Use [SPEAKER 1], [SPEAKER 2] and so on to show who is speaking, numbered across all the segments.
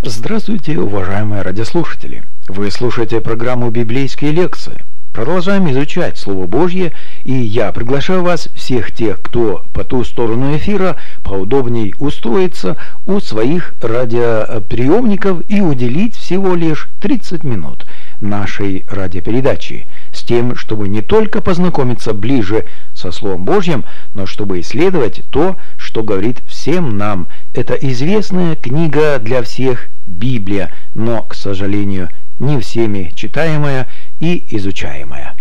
[SPEAKER 1] Здравствуйте, уважаемые радиослушатели! Вы слушаете программу «Библейские лекции». Продолжаем изучать Слово Божье, и я приглашаю вас, всех тех, кто по ту сторону эфира, поудобней устроиться у своих радиоприемников и уделить всего лишь 30 минут нашей радиопередачи с тем, чтобы не только познакомиться ближе со Словом Божьим, но чтобы исследовать то, что говорит всем нам. Это известная книга для всех Библия, но, к сожалению, не всеми читаемая и изучаемая.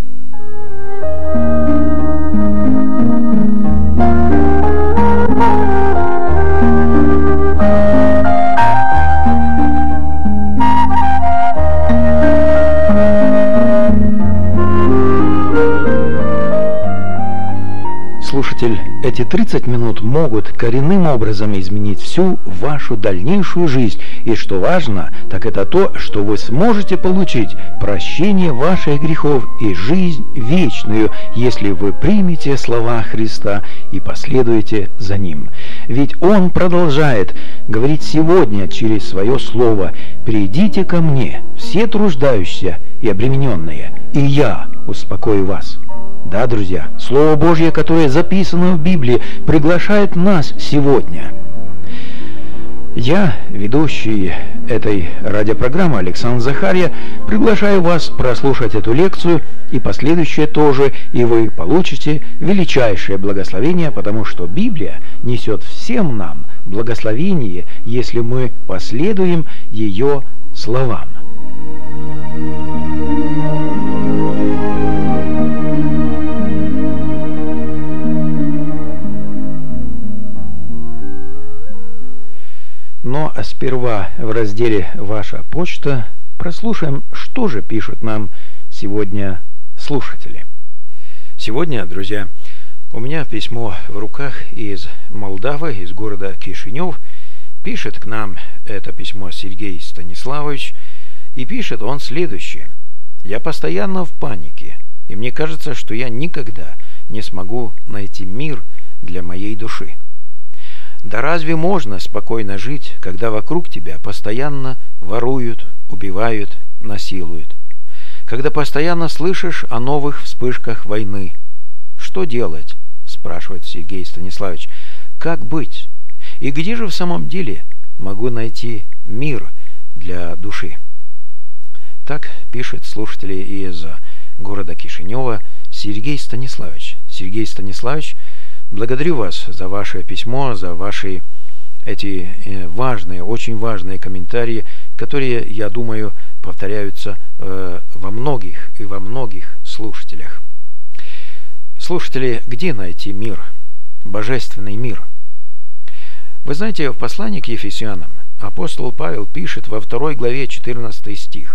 [SPEAKER 1] Слушатель, эти 30 минут могут коренным образом изменить всю вашу дальнейшую жизнь. И что важно, так это то, что вы сможете получить прощение ваших грехов и жизнь вечную, если вы примете слова Христа и последуете за Ним. Ведь Он продолжает говорить сегодня через Свое Слово: «Придите ко мне, все труждающиеся и обремененные, и я успокою вас». Да, друзья, Слово Божье, которое записано в Библии, приглашает нас сегодня. Я, ведущий этой радиопрограммы Александр Захарья, приглашаю вас прослушать эту лекцию и последующее тоже, и вы получите величайшее благословение, потому что Библия несет всем нам благословение, если мы последуем ее словам. Но сперва в разделе «Ваша почта» прослушаем, что же пишут нам сегодня слушатели. Сегодня, друзья, у меня письмо в руках из Молдавы, из города Кишинев. Пишет к нам это письмо Сергей Станиславович, и пишет он следующее: «Я постоянно в панике, и мне кажется, что я никогда не смогу найти мир для моей души. Да разве можно спокойно жить, когда вокруг тебя постоянно воруют, убивают, насилуют? Когда постоянно слышишь о новых вспышках войны? Что делать?» спрашивает Сергей Станиславович. «Как быть? И где же в самом деле могу найти мир для души?» Так пишет слушатели из города Кишинева Сергей Станиславович. Сергей Станиславович, благодарю вас за ваше письмо, за ваши эти важные, очень важные комментарии, которые, я думаю, повторяются во многих слушателях. Слушатели, где найти мир? Божественный мир. Вы знаете, в послании к Ефесянам апостол Павел пишет во 2 главе 14 стих: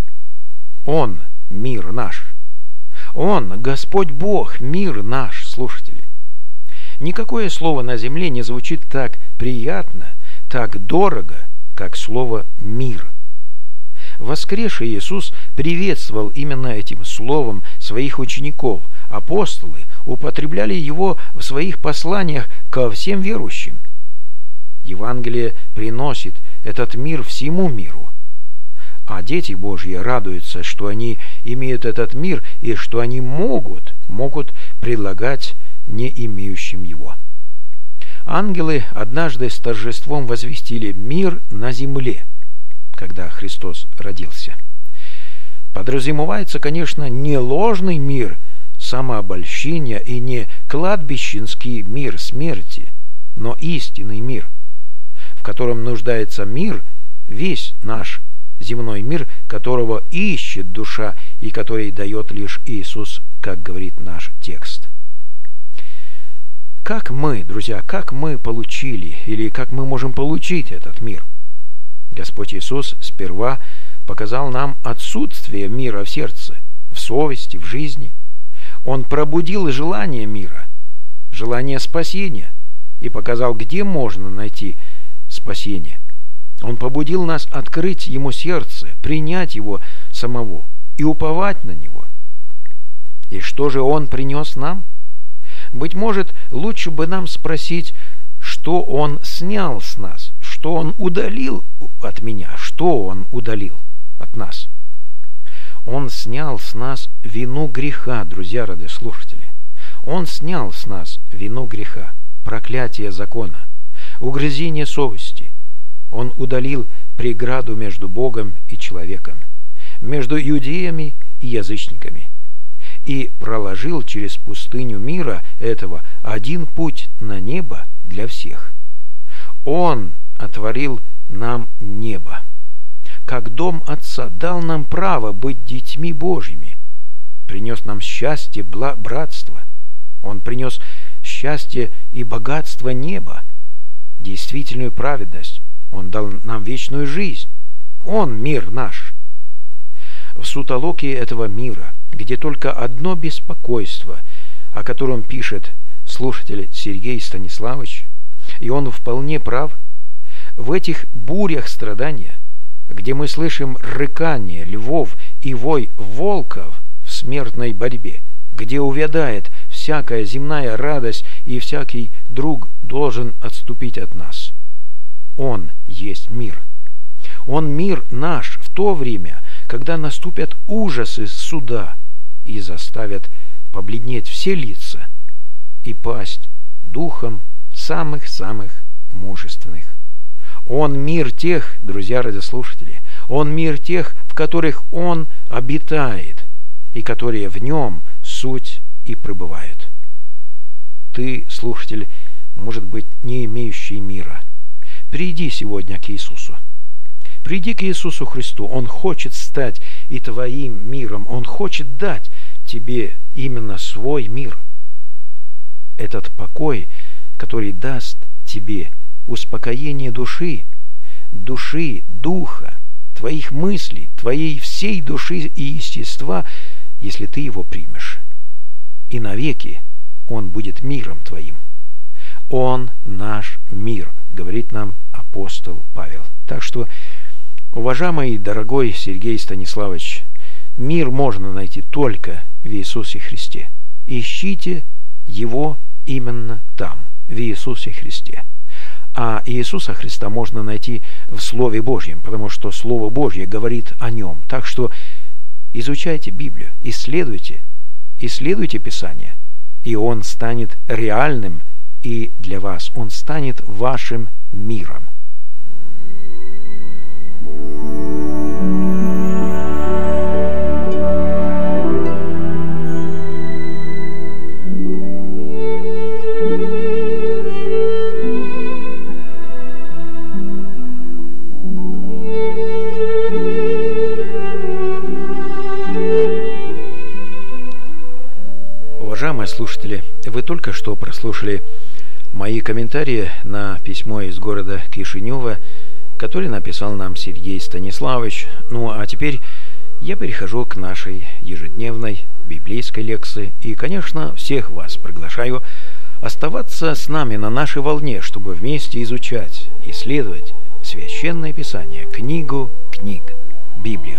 [SPEAKER 1] «Он – мир наш». Он, Господь Бог, мир наш, слушатели. Никакое слово на земле не звучит так приятно, так дорого, как слово «мир». Воскресший Иисус приветствовал именно этим словом своих учеников. Апостолы употребляли его в своих посланиях ко всем верующим. Евангелие приносит этот мир всему миру. А дети Божьи радуются, что они имеют этот мир и что они могут предлагать не имеющим его. Ангелы однажды с торжеством возвестили мир на земле, когда Христос родился. Подразумевается, конечно, не ложный мир самообольщения и не кладбищенский мир смерти, но истинный мир, в котором нуждается мир, весь наш земной мир, которого ищет душа и который дает лишь Иисус, как говорит наш текст. Как мы, друзья, как мы получили или как мы можем получить этот мир? Господь Иисус сперва показал нам отсутствие мира в сердце, в совести, в жизни. Он пробудил желание мира, желание спасения и показал, где можно найти спасение. Он побудил нас открыть Ему сердце, принять Его самого и уповать на Него. И что же Он принес нам? Быть может, лучше бы нам спросить, что Он снял с нас, что Он удалил от меня? Что Он удалил от нас? Он снял с нас вину греха, друзья радиослушатели. Он снял с нас вину греха, проклятие закона, угрызение совести. Он удалил преграду между Богом и человеком, между иудеями и язычниками, и проложил через пустыню мира этого один путь на небо для всех. Он отворил нам небо, как дом Отца, дал нам право быть детьми Божьими, принес нам счастье, братство. Он принес счастье и богатство неба, действительную праведность. Он дал нам вечную жизнь. Он мир наш. В сутолоке этого мира, где только одно беспокойство, о котором пишет слушатель Сергей Станиславович, и он вполне прав, в этих бурях страдания, где мы слышим рыкание львов и вой волков в смертной борьбе, где увядает всякая земная радость и всякий друг должен отступить от нас. Он есть мир. Он мир наш в то время, когда наступят ужасы суда и заставят побледнеть все лица и пасть духом самых-самых мужественных. Он мир тех, друзья радиослушатели, он мир тех, в которых Он обитает, и которые в Нем суть и пребывают. Ты, слушатель, может быть, не имеющий мира, приди сегодня к Иисусу. Приди к Иисусу Христу. Он хочет стать и твоим миром. Он хочет дать тебе именно свой мир. Этот покой, который даст тебе успокоение души, духа, твоих мыслей, твоей всей души и естества, если ты его примешь. И навеки он будет миром твоим. Он наш мир, говорит нам апостол Павел. Так что, уважаемый и дорогой Сергей Станиславович, мир можно найти только в Иисусе Христе. Ищите его именно там, в Иисусе Христе. А Иисуса Христа можно найти в Слове Божьем, потому что Слово Божье говорит о Нем. Так что изучайте Библию, исследуйте Писание, и Он станет реальным и для вас. Он станет вашим миром. Уважаемые слушатели, вы только что прослушали мои комментарии на письмо из города Кишинева, который написал нам Сергей Станиславович. Ну а теперь я перехожу к нашей ежедневной библейской лекции. И, конечно, всех вас приглашаю оставаться с нами на нашей волне, чтобы вместе изучать, исследовать Священное Писание, книгу книг, Библию.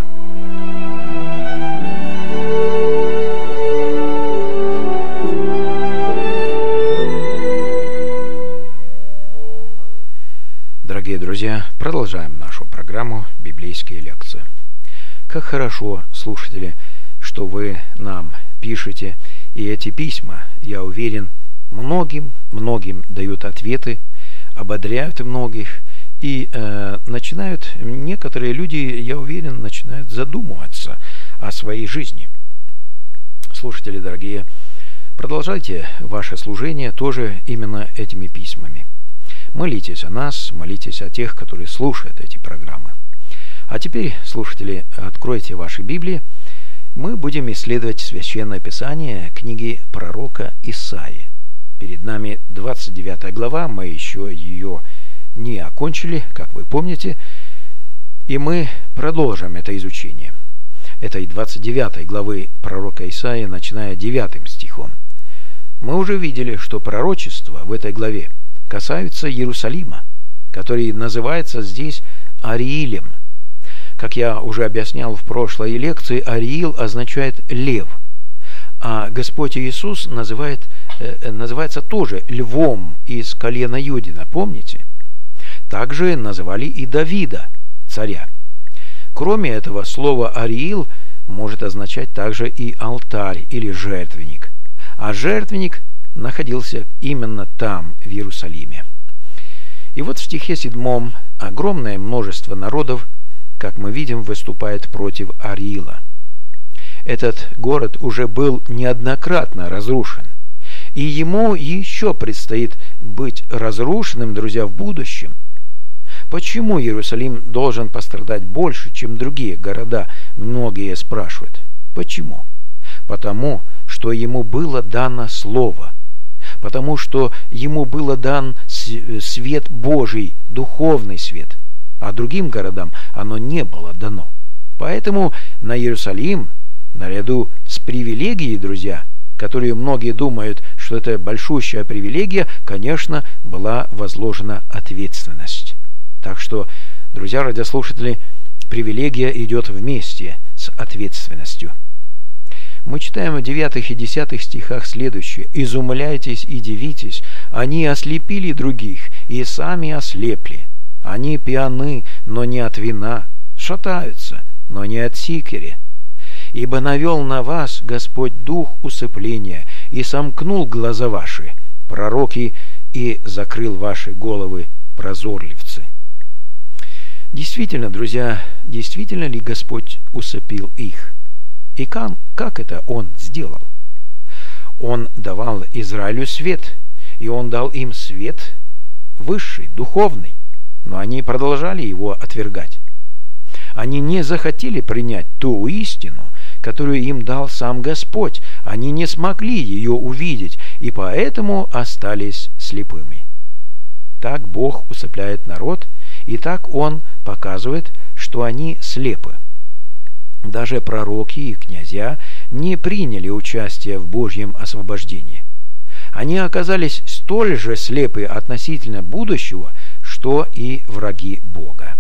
[SPEAKER 1] Дорогие друзья, продолжаем нашу программу «Библейские лекции». Как хорошо, слушатели, что вы нам пишете, и эти письма, я уверен, многим дают ответы, ободряют многих, и некоторые люди, я уверен, начинают задумываться о своей жизни. Слушатели дорогие, продолжайте ваше служение тоже именно этими письмами. Молитесь о нас, молитесь о тех, которые слушают эти программы. А теперь, слушатели, откройте ваши Библии. Мы будем исследовать Священное Писание книги пророка Исаии. Перед нами 29 глава, мы еще ее не окончили, как вы помните, и мы продолжим это изучение этой 29 главы пророка Исаии, начиная 9 стихом. Мы уже видели, что пророчество в этой главе касаются Иерусалима, который называется здесь Ариилем. Как я уже объяснял в прошлой лекции, Ариил означает лев, а Господь Иисус называется тоже львом из колена Юдина, помните? Также называли и Давида царя. Кроме этого, слово «Ариил» может означать также и алтарь или жертвенник, а жертвенник находился именно там, в Иерусалиме. И вот в стихе 7 огромное множество народов, как мы видим, выступает против Ариила. Этот город уже был неоднократно разрушен, и ему еще предстоит быть разрушенным, друзья, в будущем. Почему Иерусалим должен пострадать больше, чем другие города, многие спрашивают. Почему? Потому, что ему было дано слово, потому что ему был дан свет Божий, духовный свет, а другим городам оно не было дано. Поэтому на Иерусалим, наряду с привилегией, друзья, которые многие думают, что это большущая привилегия, конечно, была возложена ответственность. Так что, друзья радиослушатели, привилегия идет вместе с ответственностью. Мы читаем в 9 и 10 стихах следующее: «Изумляйтесь и дивитесь, они ослепили других, и сами ослепли. Они пьяны, но не от вина, шатаются, но не от сикери. Ибо навел на вас Господь дух усыпления, и сомкнул глаза ваши, пророки, и закрыл ваши головы, прозорливцы». Действительно, друзья, действительно ли Господь усыпил их? И как это Он сделал? Он давал Израилю свет, и Он дал им свет высший, духовный, но они продолжали его отвергать. Они не захотели принять ту истину, которую им дал сам Господь. Они не смогли ее увидеть, и поэтому остались слепыми. Так Бог усыпляет народ, и так Он показывает, что они слепы. Даже пророки и князья не приняли участие в Божьем освобождении. Они оказались столь же слепы относительно будущего, что и враги Бога.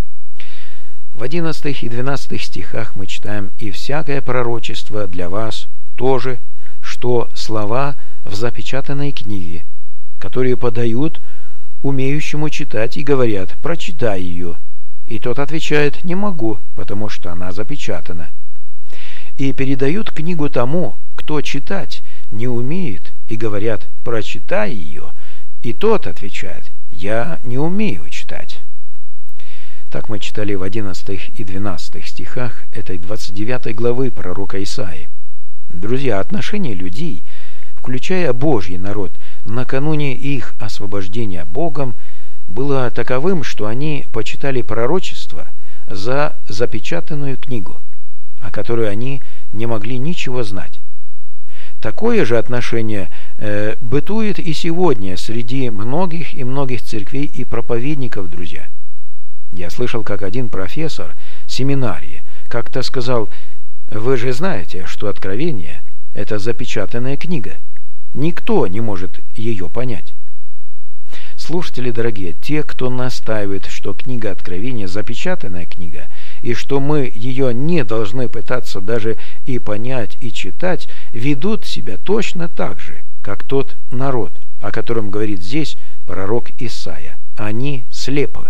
[SPEAKER 1] В 11 и 12 стихах мы читаем: «И всякое пророчество для вас тоже, что слова в запечатанной книге, которые подают умеющему читать и говорят: прочитай ее. И тот отвечает: не могу, потому что она запечатана. И передают книгу тому, кто читать не умеет, и говорят: прочитай ее. И тот отвечает: я не умею читать». Так мы читали в 11 и 12 стихах этой 29 главы пророка Исаии. Друзья, отношение людей, включая Божий народ, накануне их освобождения Богом, было таковым, что они почитали пророчество за запечатанную книгу, о которой они не могли ничего знать. Такое же отношение бытует и сегодня среди многих и многих церквей и проповедников, друзья. Я слышал, как один профессор семинарии как-то сказал: «Вы же знаете, что Откровение – это запечатанная книга. Никто не может ее понять». Слушатели дорогие, те, кто настаивает, что книга Откровения – запечатанная книга, и что мы ее не должны пытаться даже и понять, и читать, ведут себя точно так же, как тот народ, о котором говорит здесь пророк Исаия. Они слепы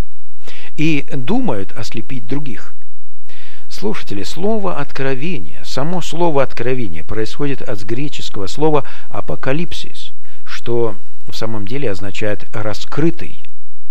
[SPEAKER 1] и думают ослепить других. Слушатели, слово «откровение», само слово «откровение» происходит от греческого слова «апокалипсис», что в самом деле означает «раскрытый».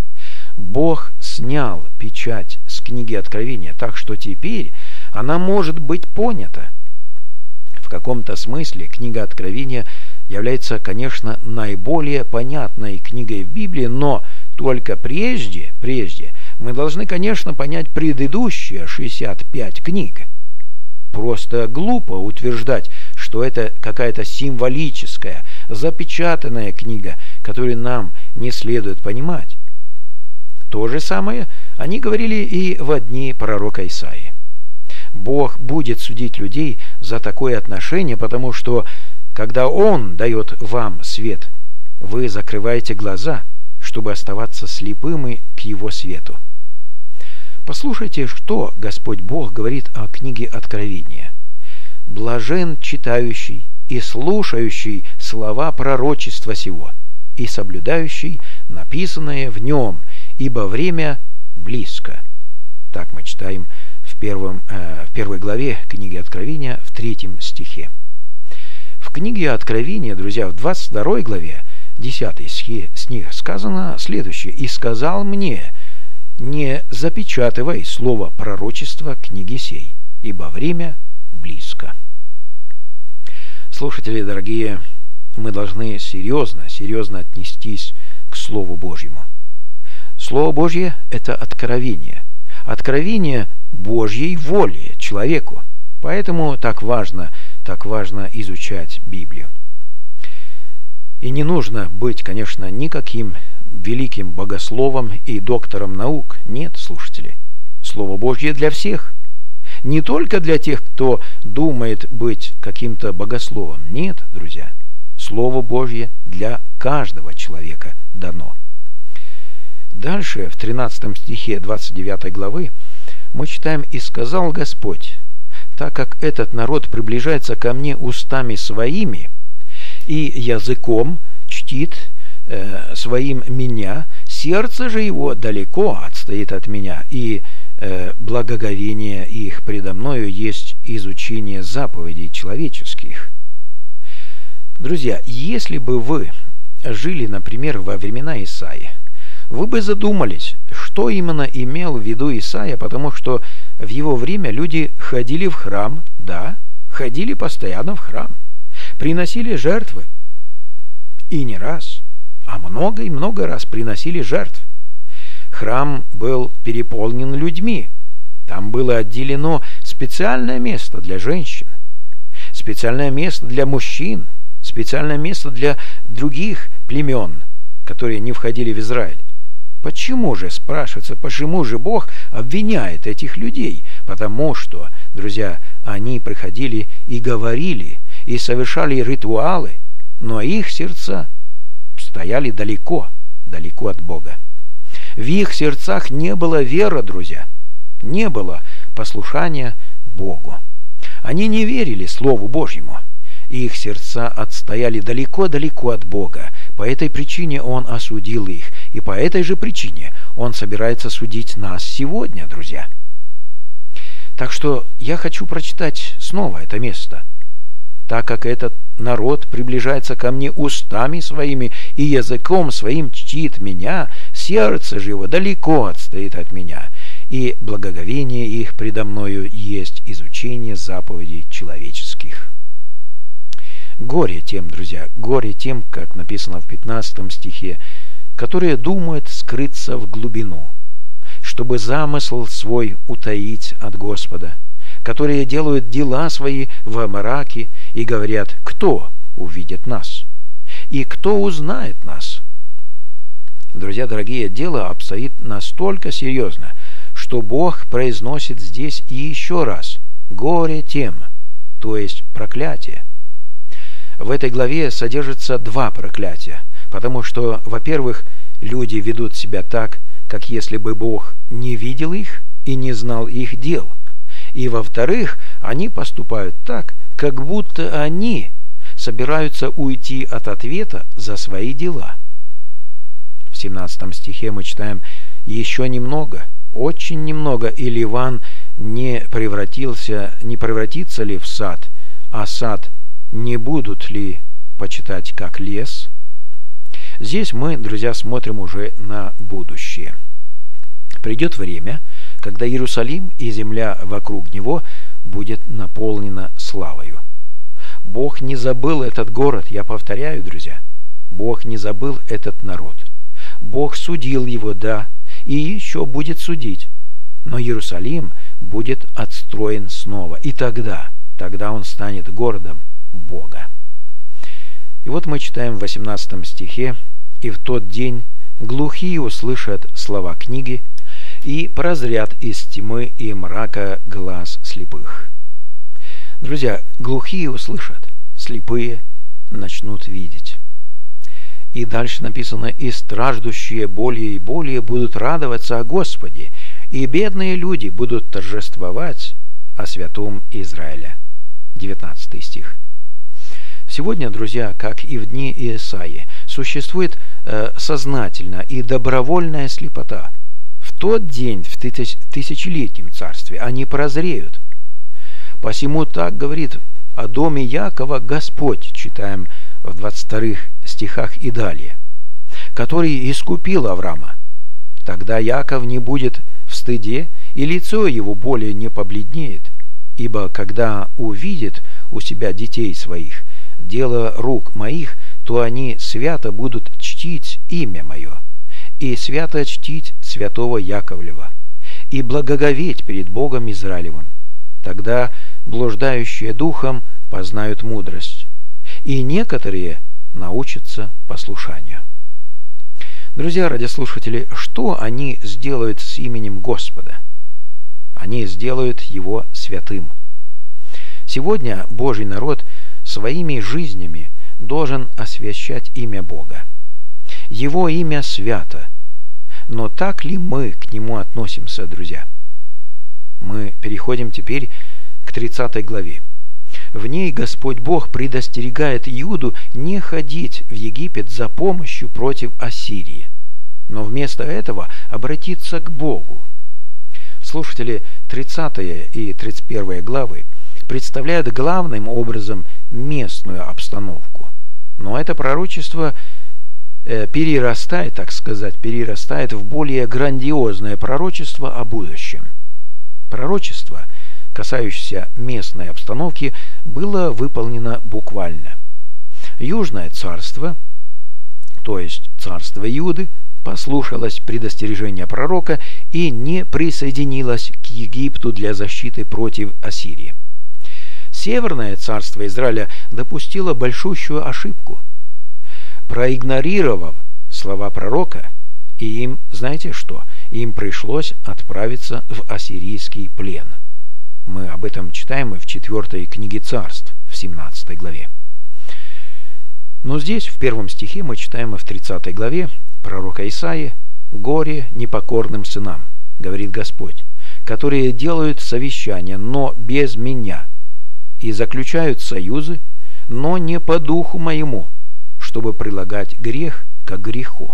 [SPEAKER 1] Бог снял печать с книги Откровения, так что теперь она может быть понята. В каком-то смысле книга Откровения является, конечно, наиболее понятной книгой в Библии, но только прежде мы должны, конечно, понять предыдущие 65 книг. Просто глупо утверждать, что это какая-то символическая, запечатанная книга, которую нам не следует понимать. То же самое они говорили и в дни пророка Исаии. Бог будет судить людей за такое отношение, потому что, когда Он дает вам свет, вы закрываете глаза, чтобы оставаться слепыми к Его свету. Послушайте, что Господь Бог говорит о книге Откровения. «Блажен читающий и слушающий слова пророчества сего, и соблюдающий написанное в нем, ибо время близко». Так мы читаем в первой главе книги Откровения в 3 стихе. В книге Откровения, друзья, в 22 главе 10 стих сказано следующее: «И сказал мне: не запечатывай слово пророчества книги сей, ибо время близко». Слушатели дорогие, мы должны серьезно отнестись к Слову Божьему. Слово Божье – это откровение Божьей воли человеку. Поэтому так важно изучать Библию. И не нужно быть, конечно, никаким великим богословом и доктором наук. Нет, слушатели. Слово Божье для всех. Не только для тех, кто думает быть каким-то богословом. Нет, друзья. Слово Божье для каждого человека дано. Дальше, в 13 стихе 29 главы, мы читаем: «И сказал Господь: так как этот народ приближается ко мне устами своими и языком чтит своим меня, сердце же его далеко отстоит от меня, и благоговение их предо мною есть изучение заповедей человеческих». Друзья, если бы вы жили, например, во времена Исаии, вы бы задумались, что именно имел в виду Исаия, потому что в его время люди ходили в храм, ходили постоянно в храм, приносили жертвы, и не раз, а много и много раз приносили жертв. Храм был переполнен людьми, там было отделено специальное место для женщин, специальное место для мужчин, специальное место для других племен, которые не входили в Израиль. Почему же, спрашивается, почему же Бог обвиняет этих людей? Потому что, друзья, они приходили и говорили, и совершали ритуалы, но их сердца стояли далеко от Бога. В их сердцах не было веры, друзья, не было послушания Богу. Они не верили Слову Божьему. Их сердца отстояли далеко от Бога. По этой причине Он осудил их. И по этой же причине Он собирается судить нас сегодня, друзья. Так что я хочу прочитать снова это место. «Так как этот народ приближается ко мне устами своими и языком своим чтит меня, сердце же его далеко отстоит от меня, и благоговение их предо мною есть изучение заповедей человеческих». Горе тем, друзья, горе тем, как написано в 15 стихе, которые думают скрыться в глубину, чтобы замысл свой утаить от Господа, которые делают дела свои во мраке и говорят: кто увидит нас? И кто узнает нас? Друзья дорогие, дело обстоит настолько серьезно, что Бог произносит здесь и еще раз: горе тем, то есть проклятие. В этой главе содержится 2 проклятия, потому что, во-первых, люди ведут себя так, как если бы Бог не видел их и не знал их дел. И, во-вторых, они поступают так, как будто они собираются уйти от ответа за свои дела. В 17 стихе мы читаем: «Еще немного, очень немного, и Ливан не превратится ли в сад, а сад не будут ли почитать как лес?» Здесь мы, друзья, смотрим уже на будущее. Придет время, когда Иерусалим и земля вокруг него будет наполнена славою. Бог не забыл этот город, я повторяю, друзья. Бог не забыл этот народ. Бог судил его, и еще будет судить. Но Иерусалим будет отстроен снова, и тогда он станет городом Бога. И вот мы читаем в 18 стихе: «И в тот день глухие услышат слова книги, и прозрят из тьмы и мрака глаз слепых». Друзья, глухие услышат, слепые начнут видеть. И дальше написано: «И страждущие более и более будут радоваться о Господе, и бедные люди будут торжествовать о святом Израиля». 19 стих. Сегодня, друзья, как и в дни Исаии, существует сознательная и добровольная слепота в тот день в тысячелетнем царстве они прозреют. Посему так говорит о доме Якова Господь, читаем в 22 стихах и далее, который искупил Авраама. Тогда Яков не будет в стыде, и лицо его более не побледнеет, ибо когда увидит у себя детей своих, дело рук моих, то они свято будут чтить имя мое, и свято чтить святого Яковлева, и благоговеть перед Богом Израилевым. Тогда блуждающие духом познают мудрость, и некоторые научатся послушанию. Друзья, радиослушатели, что они сделают с именем Господа? Они сделают его святым. Сегодня Божий народ своими жизнями должен освящать имя Бога. Его имя свято. Но так ли мы к нему относимся, друзья? Мы переходим теперь к 30 главе. В ней Господь Бог предостерегает Иуду не ходить в Египет за помощью против Ассирии, но вместо этого обратиться к Богу. Слушатели, 30 и 31 главы представляют главным образом местную обстановку. Но это пророчество перерастает в более грандиозное пророчество о будущем. Пророчество, касающееся местной обстановки, было выполнено буквально. Южное царство, то есть царство Иуды, послушалось предостережения пророка и не присоединилось к Египту для защиты против Ассирии. Северное царство Израиля допустило большущую ошибку, проигнорировав слова пророка, и им, знаете что, им пришлось отправиться в ассирийский плен. Мы об этом читаем в 4 книге Царств, в 17 главе. Но здесь, в 1 стихе, мы читаем в 30 главе пророка Исаии: «Горе непокорным сынам, говорит Господь, которые делают совещания, но без меня, и заключают союзы, но не по духу моему, чтобы прилагать грех к греху».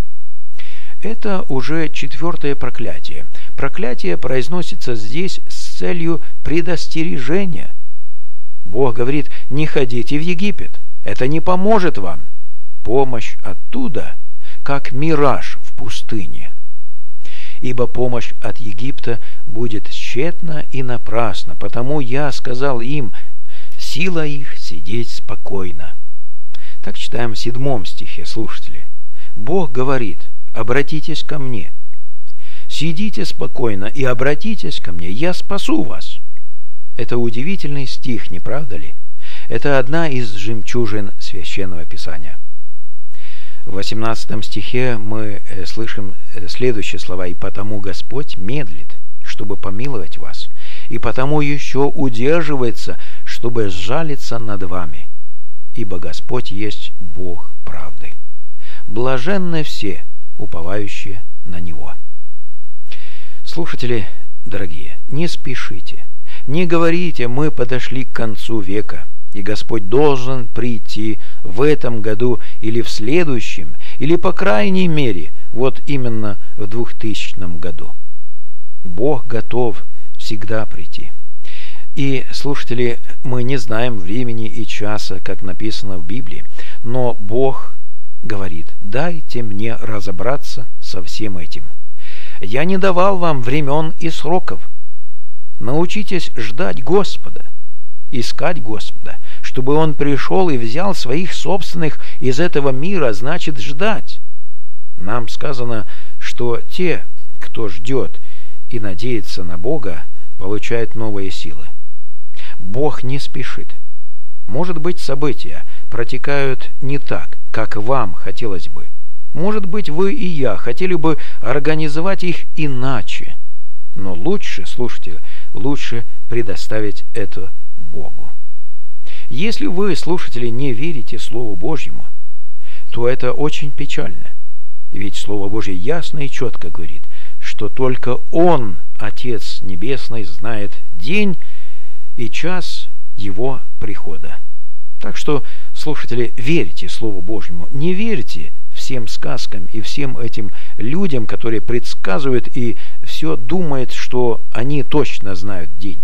[SPEAKER 1] Это уже 4 проклятие. Проклятие произносится здесь с целью предостережения. Бог говорит: не ходите в Египет, это не поможет вам. Помощь оттуда, как мираж в пустыне. Ибо помощь от Египта будет тщетна и напрасна, потому я сказал им: сила их сидеть спокойно. Так читаем в 7 стихе, слушатели. Бог говорит: обратитесь ко мне. Сидите спокойно и обратитесь ко мне, я спасу вас. Это удивительный стих, не правда ли? Это одна из жемчужин Священного Писания. В 18 стихе мы слышим следующие слова: «И потому Господь медлит, чтобы помиловать вас, и потому еще удерживается, чтобы сжалиться над вами, ибо Господь есть Бог правды. Блаженны все, уповающие на Него». Слушатели дорогие, не спешите, не говорите: мы подошли к концу века, и Господь должен прийти в этом году или в следующем, или по крайней мере вот именно в 2000 году. Бог готов всегда прийти. И, слушатели, мы не знаем времени и часа, как написано в Библии, но Бог говорит: дайте мне разобраться со всем этим. Я не давал вам времен и сроков. Научитесь ждать Господа, искать Господа, чтобы Он пришел и взял своих собственных из этого мира, значит ждать. Нам сказано, что те, кто ждет и надеется на Бога, получают новые силы. Бог не спешит. Может быть, события протекают не так, как вам хотелось бы. Может быть, вы и я хотели бы организовать их иначе. Но лучше, слушайте, лучше предоставить это Богу. Если вы, слушатели, не верите Слову Божьему, то это очень печально. Ведь Слово Божье ясно и четко говорит, что только Он, Отец Небесный, знает день и час Его прихода. Так что, слушатели, верьте Слову Божьему, не верьте всем всем сказкам и всем этим людям, которые предсказывают и все думают, что они точно знают день.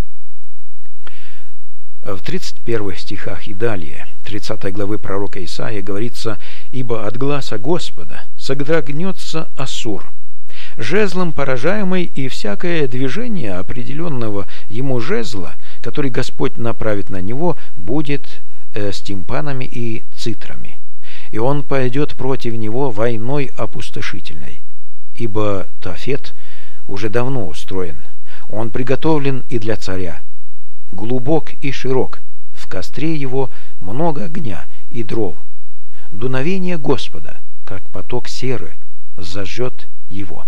[SPEAKER 1] В 31 стихах и далее 30 главы пророка Исаии говорится: «Ибо от гласа Господа содрогнется Ассур, жезлом поражаемый, и всякое движение определенного ему жезла, который Господь направит на него, будет с тимпанами и цитрами, и он пойдет против него войной опустошительной. Ибо Тофет уже давно устроен, он приготовлен и для царя, глубок и широк, в костре его много огня и дров. Дуновение Господа, как поток серы, зажжет его».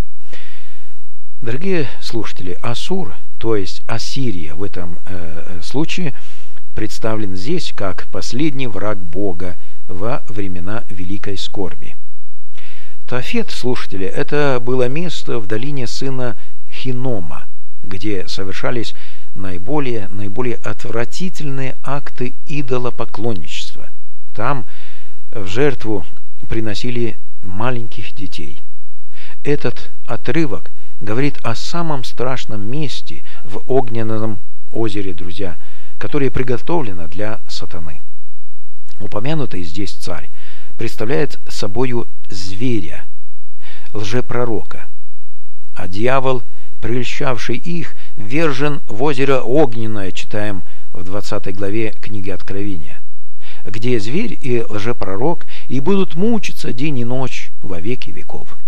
[SPEAKER 1] Дорогие слушатели, Ассур, то есть Ассирия в этом случае, представлен здесь как последний враг Бога во времена Великой Скорби. Тофет, слушатели, это было место в долине сына Хинома, где совершались наиболее отвратительные акты идолопоклонничества. Там в жертву приносили маленьких детей. Этот отрывок говорит о самом страшном месте в огненном озере, друзья, которое приготовлено для сатаны. Упомянутый здесь царь представляет собою зверя, лжепророка, а дьявол, прельщавший их, ввержен в озеро огненное, читаем в 20 главе книги Откровения, где зверь и лжепророк и будут мучиться день и ночь во веки веков.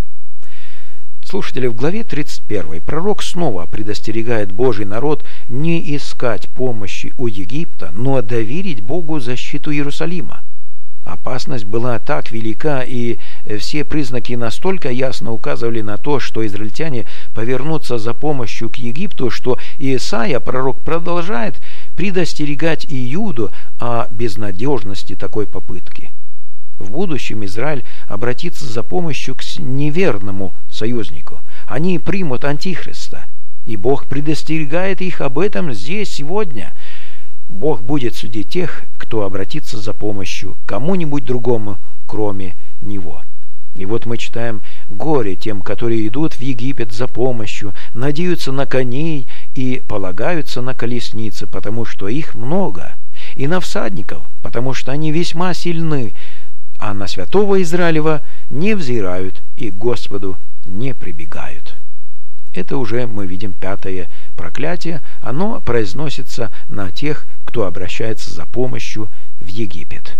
[SPEAKER 1] Слушатели, в главе 31 пророк снова предостерегает Божий народ не искать помощи у Египта, но доверить Богу защиту Иерусалима. Опасность была так велика, и все признаки настолько ясно указывали на то, что израильтяне повернутся за помощью к Египту, что Исаия, пророк, продолжает предостерегать Иуду о безнадежности такой попытки. В будущем Израиль обратится за помощью к неверному союзнику. Они примут Антихриста, и Бог предостерегает их об этом здесь, сегодня. Бог будет судить тех, кто обратится за помощью к кому-нибудь другому, кроме Него. И вот мы читаем: «Горе тем, которые идут в Египет за помощью, надеются на коней и полагаются на колесницы, потому что их много, и на всадников, потому что они весьма сильны, а на святого Израилева не взирают и к Господу не прибегают». Это уже мы видим 5-е проклятие. Оно произносится на тех, кто обращается за помощью в Египет.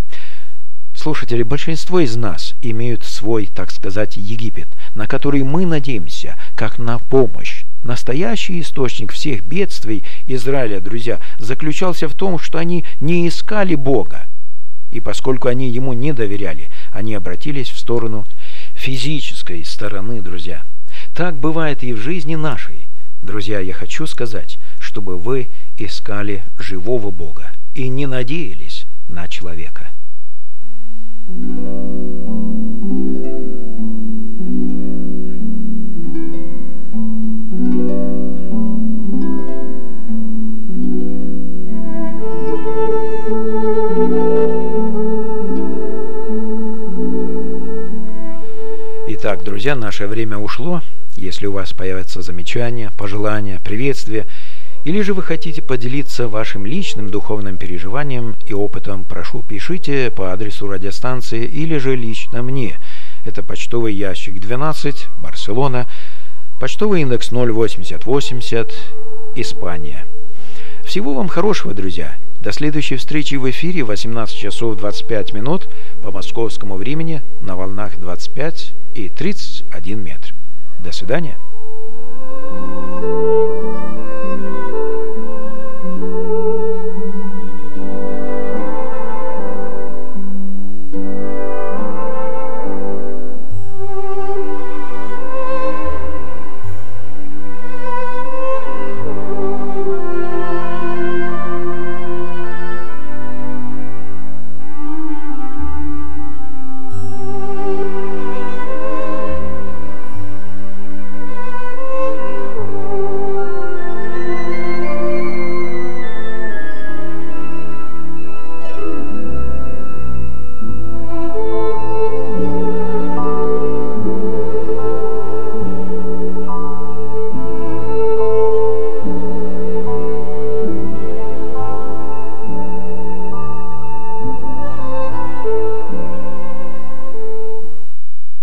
[SPEAKER 1] Слушатели, большинство из нас имеют свой, так сказать, Египет, на который мы надеемся, как на помощь. Настоящий источник всех бедствий Израиля, друзья, заключался в том, что они не искали Бога. И поскольку они Ему не доверяли, они обратились в сторону физической стороны, друзья. Так бывает и в жизни нашей. Друзья, я хочу сказать, чтобы вы искали живого Бога и не надеялись на человека. Итак, друзья, наше время ушло. Если у вас появятся замечания, пожелания, приветствия, или же вы хотите поделиться вашим личным духовным переживанием и опытом, прошу, пишите по адресу радиостанции или же лично мне. Это почтовый ящик 12, Барселона, почтовый индекс 08080, Испания. Всего вам хорошего, друзья. До следующей встречи в эфире в 18 часов 25 минут по московскому времени на волнах 25 и 31 метр. До свидания.